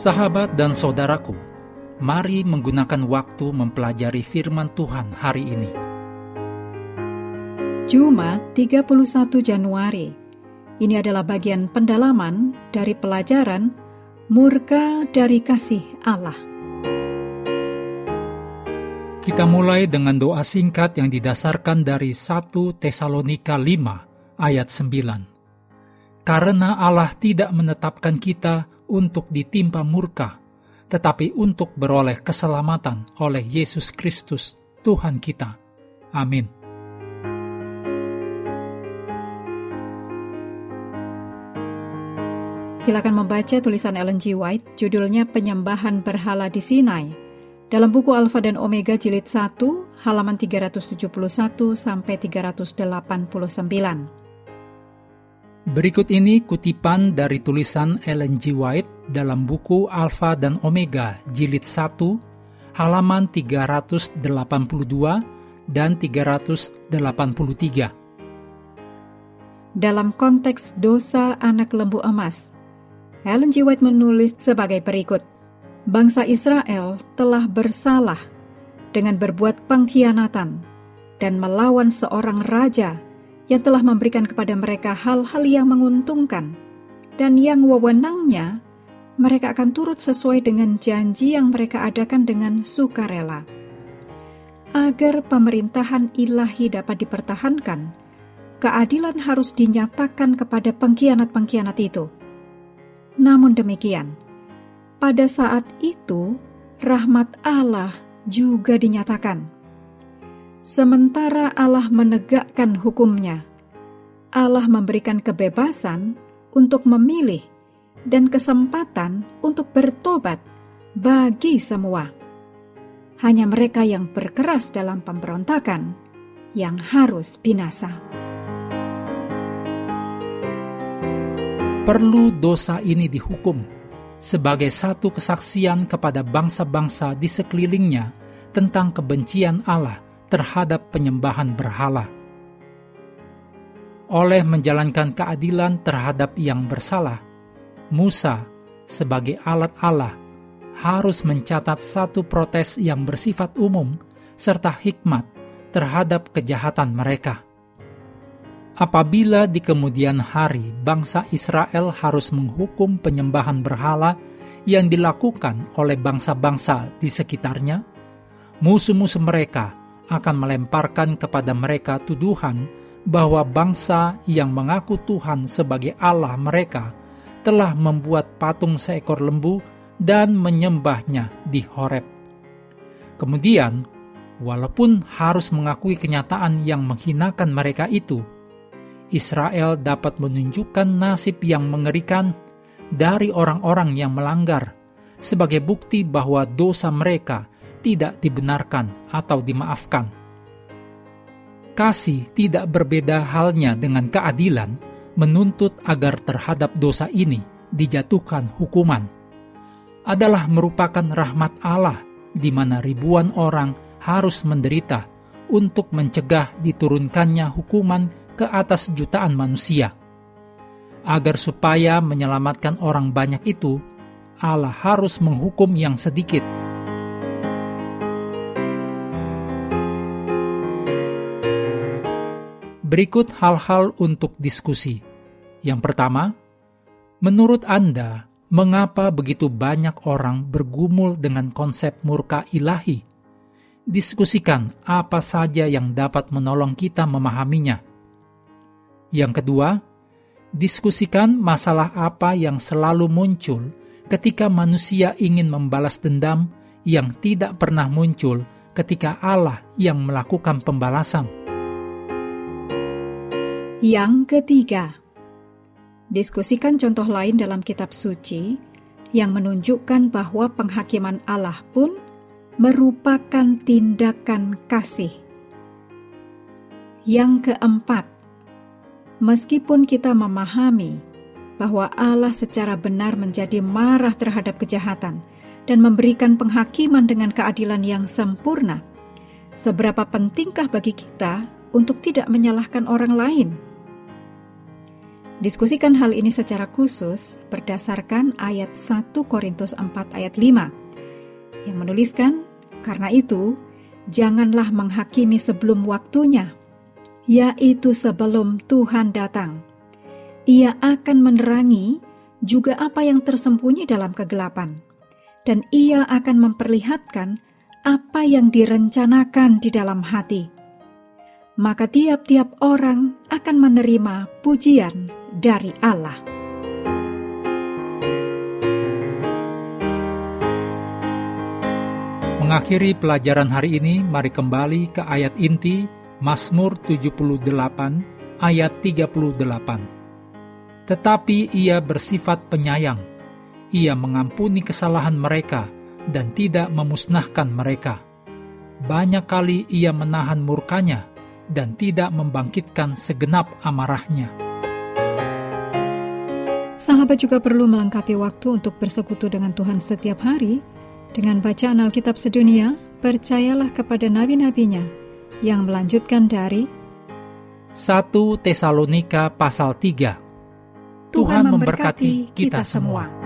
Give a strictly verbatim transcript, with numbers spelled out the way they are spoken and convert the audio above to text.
Sahabat dan saudaraku, mari menggunakan waktu mempelajari firman Tuhan hari ini. Jumat tiga puluh satu Januari. Ini adalah bagian pendalaman dari pelajaran Murka dari Kasih Allah. Kita mulai dengan doa singkat yang didasarkan dari satu Tesalonika lima ayat sembilan. Karena Allah tidak menetapkan kita untuk ditimpa murka, tetapi untuk beroleh keselamatan oleh Yesus Kristus, Tuhan kita. Amin. Silakan membaca tulisan Ellen G. White, judulnya Penyembahan Berhala di Sinai, dalam buku Alfa dan Omega jilid satu, halaman tiga ratus tujuh puluh satu sampai tiga ratus delapan puluh sembilan. Berikut ini kutipan dari tulisan Ellen G. White dalam buku Alfa dan Omega jilid satu, halaman tiga ratus delapan puluh dua dan tiga ratus delapan puluh tiga. Dalam konteks dosa anak lembu emas, Ellen G. White menulis sebagai berikut. Bangsa Israel telah bersalah dengan berbuat pengkhianatan dan melawan seorang raja yang telah memberikan kepada mereka hal-hal yang menguntungkan, dan yang wewenangnya mereka akan turut sesuai dengan janji yang mereka adakan dengan sukarela. Agar pemerintahan ilahi dapat dipertahankan, keadilan harus dinyatakan kepada pengkhianat-pengkhianat itu. Namun demikian, pada saat itu rahmat Allah juga dinyatakan. Sementara Allah menegakkan hukumnya, Allah memberikan kebebasan untuk memilih dan kesempatan untuk bertobat bagi semua. Hanya mereka yang berkeras dalam pemberontakan yang harus binasa. Perlu dosa ini dihukum sebagai satu kesaksian kepada bangsa-bangsa di sekelilingnya tentang kebencian Allah terhadap penyembahan berhala. Oleh menjalankan keadilan terhadap yang bersalah, Musa sebagai alat Allah harus mencatat satu protes yang bersifat umum serta hikmat terhadap kejahatan mereka. Apabila di kemudian hari bangsa Israel harus menghukum penyembahan berhala yang dilakukan oleh bangsa-bangsa di sekitarnya, musuh-musuh mereka akan melemparkan kepada mereka tuduhan bahwa bangsa yang mengaku Tuhan sebagai Allah mereka telah membuat patung seekor lembu dan menyembahnya di Horeb. Kemudian, walaupun harus mengakui kenyataan yang menghinakan mereka itu, Israel dapat menunjukkan nasib yang mengerikan dari orang-orang yang melanggar sebagai bukti bahwa dosa mereka tidak dibenarkan atau dimaafkan. Kasih tidak berbeda halnya dengan keadilan, menuntut agar terhadap dosa ini dijatuhkan hukuman. Adalah merupakan rahmat Allah di mana ribuan orang harus menderita untuk mencegah diturunkannya hukuman ke atas jutaan manusia. Agar supaya menyelamatkan orang banyak itu, Allah harus menghukum yang sedikit. Berikut hal-hal untuk diskusi. Yang pertama, menurut Anda, mengapa begitu banyak orang bergumul dengan konsep murka ilahi? Diskusikan apa saja yang dapat menolong kita memahaminya. Yang kedua, diskusikan masalah apa yang selalu muncul ketika manusia ingin membalas dendam yang tidak pernah muncul ketika Allah yang melakukan pembalasan. Yang ketiga, diskusikan contoh lain dalam kitab suci yang menunjukkan bahwa penghakiman Allah pun merupakan tindakan kasih. Yang keempat, meskipun kita memahami bahwa Allah secara benar menjadi marah terhadap kejahatan dan memberikan penghakiman dengan keadilan yang sempurna, seberapa pentingkah bagi kita untuk tidak menyalahkan orang lain? Diskusikan hal ini secara khusus berdasarkan ayat satu Korintus empat ayat lima yang menuliskan, "Karena itu, janganlah menghakimi sebelum waktunya, yaitu sebelum Tuhan datang. Ia akan menerangi juga apa yang tersembunyi dalam kegelapan, dan ia akan memperlihatkan apa yang direncanakan di dalam hati. Maka tiap-tiap orang akan menerima pujian dari Allah." Mengakhiri pelajaran hari ini, mari kembali ke ayat inti Mazmur tujuh puluh delapan ayat tiga puluh delapan. Tetapi ia bersifat penyayang, ia mengampuni kesalahan mereka dan tidak memusnahkan mereka. Banyak kali ia menahan murkanya dan tidak membangkitkan segenap amarahnya. Sahabat juga perlu melengkapi waktu untuk bersekutu dengan Tuhan setiap hari dengan bacaan Alkitab sedunia. Percayalah kepada nabi-nabinya yang melanjutkan dari satu Tesalonika pasal tiga. Tuhan memberkati kita semua.